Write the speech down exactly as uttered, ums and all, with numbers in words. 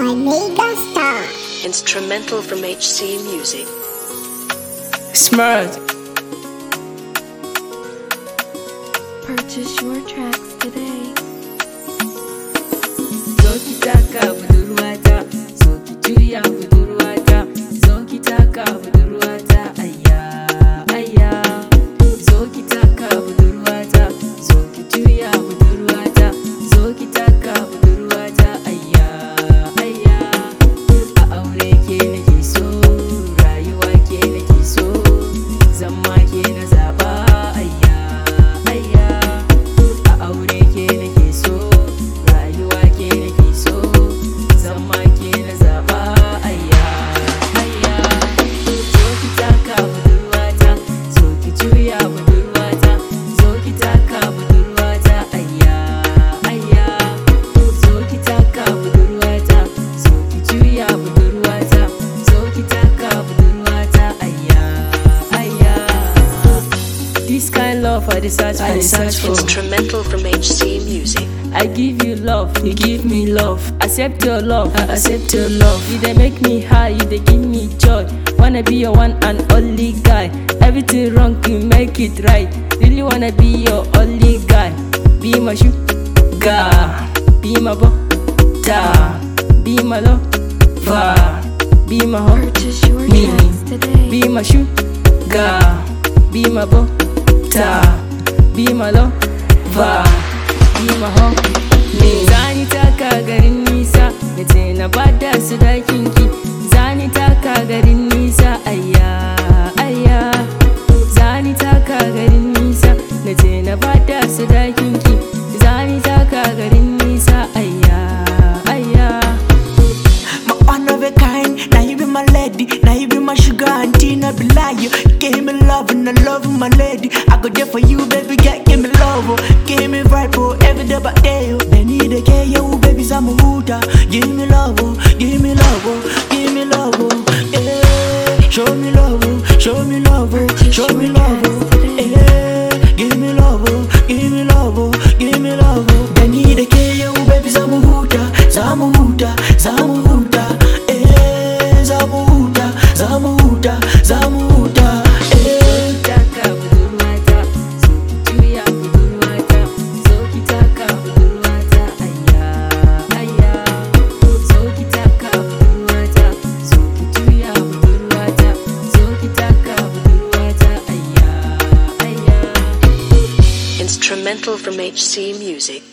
by Megastar. Instrumental from H C Music. Smart. Purchase your tracks today. Zo ki taka budurwata, zo ki juya budurwata, zo ki taka budurwata, ayya, ayya. Zo ki taka budurwata, zo ki juya budurwata, zo ki taka budurwata, ayya, ayya. A aure ke nake so, rayuwa ke nake so, zama ke na zaba, ayya, ayya. A aure ke nake so, rayuwa ke nake so, zama ke na zaba, ayya, ayya. Zo ki taka budurwata, zo ki juya budurwata, zo ki taka budurwata, ayya, ayya. Zo ki taka budurwata, zo ki juya budurwata, zo ki taka budurwata, ayya, ayya. This kind love I dey search for, I dey search for. Instrumental from H C Music. I give you love, you give me love. Accept your love, I accept your love. You dey make me high, you dey give me joy. Wanna be your one and only guy. Everything wrong, you make it right. Really wanna be your only guy. Be my sugar, be my butter, be my lover, be my heart, Purchase your me. tracks today. Be my sugar, be my butter, be my lover, be my honey. Zani taka garin nisa, nace na bada su dakinki. Zani taka garin nisa, ayya, ayya. Zani taka garin nisa, nace na bada su dakinki. Zani taka garin nisa, ayya, ayya. My one of a kind, now you be my lady, now you be my sugar auntie, not be lie. You gave me love and I love my lady. I go there for you, baby, get give me love, oh. Give me vibe, oh, every day by day, oh. They need a care, yo, baby, I'm a hooter. Give me love, oh, give me love, oh, give me love, oh, yeah. Show me love, oh, show me love, oh, show me love, oh, yeah. Give me love, oh, give me love, oh, give me love, oh. They need a care, yo, baby, I'm a hooter, I'm a hooter, I'm a hooter, eh, I'm a hooter, I'm a hooter, I'm a hooter, eh. Taka budurwata, zo ki juya budurwata, zo ki taka budurwata, ayya, ayya. Zo ki taka budurwata, zo ki juya budurwata, zo ki taka budurwata, ayya, ayya. Instrumental from H C Music.